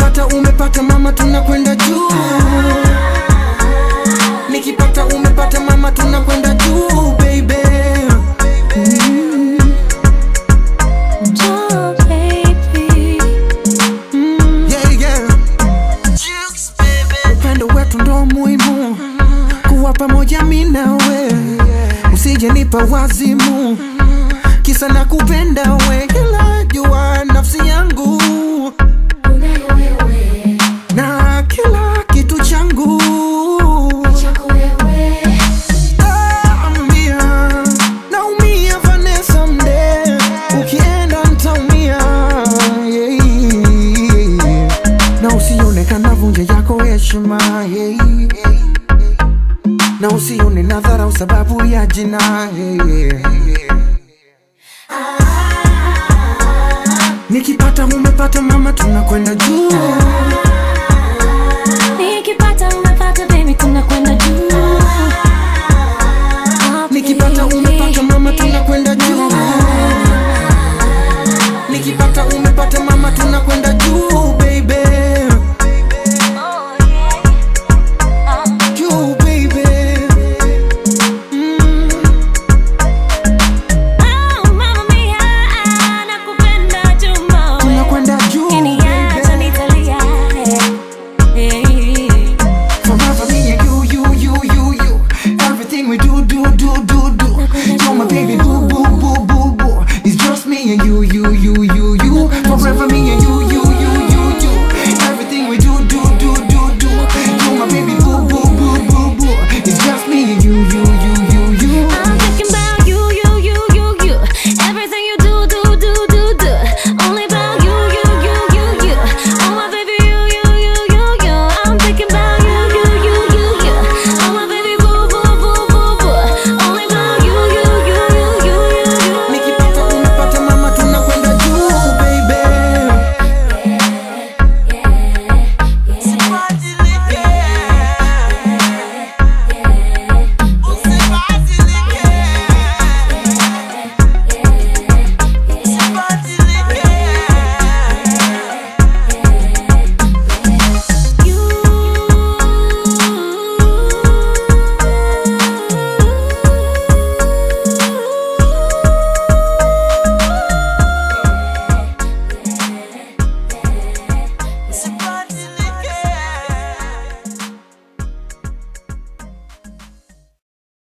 Nikipata umepata mama tunakwenda juu. Nikipata umepata mama tunakwenda juu baby. Oh baby. Yeah yeah. Jukes baby. Upendo wetu ndo muhimu, kuwa pamoja mimi nawe. Usije nipa wazimu, kisa nakupenda we. Kila jua nafsi yangu Unayo wewe. na kila kitu changu Chako wewe. Naumia Vanessa mde, ukienda ntaumia yeah. Na usione kana vunje yako heshima yeah. Na usione nadharau sababu ya jina yeah. Nikipata umepata mama tunakwenda juu.